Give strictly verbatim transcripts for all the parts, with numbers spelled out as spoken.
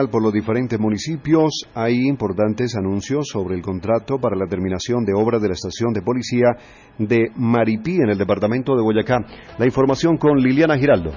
Por los diferentes municipios hay importantes anuncios sobre el contrato para la terminación de obras de la estación de policía de Maripí en el departamento de Boyacá. La información con Liliana Giraldo.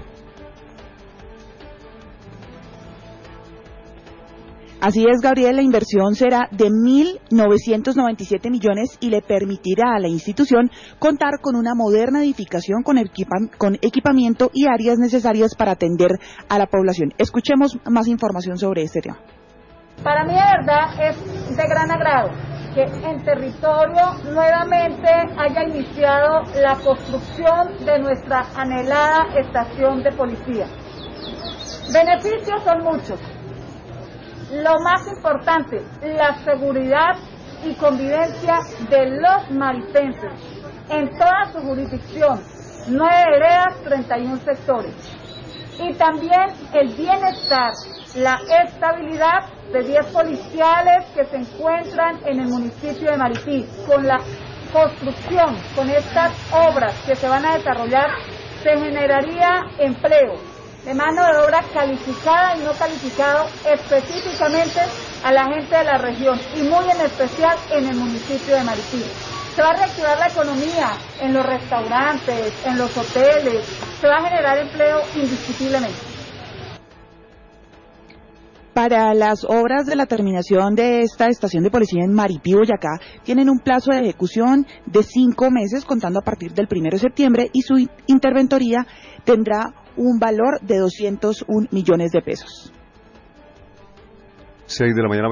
Así es, Gabriel, la inversión será de mil novecientos noventa y siete millones y le permitirá a la institución contar con una moderna edificación con, equipa con equipamiento y áreas necesarias para atender a la población. Escuchemos más información sobre este tema. Para mí, de verdad, es de gran agrado que en territorio nuevamente haya iniciado la construcción de nuestra anhelada estación de policía. Beneficios son muchos. Lo más importante, la seguridad y convivencia de los maripenses en toda su jurisdicción, nueve veredas, treinta y uno sectores. Y también el bienestar, la estabilidad de diez policiales que se encuentran en el municipio de Maripí. Con la construcción, con estas obras que se van a desarrollar, se generaría empleo de mano de obra calificada y no calificado específicamente a la gente de la región y muy en especial en el municipio de Maripí. Se va a reactivar la economía en los restaurantes, en los hoteles, se va a generar empleo indiscutiblemente. Para las obras de la terminación de esta estación de policía en Maripí, Boyacá, tienen un plazo de ejecución de cinco meses contando a partir del primero de septiembre y su interventoría tendrá un valor de doscientos un millones de pesos. seis de la mañana.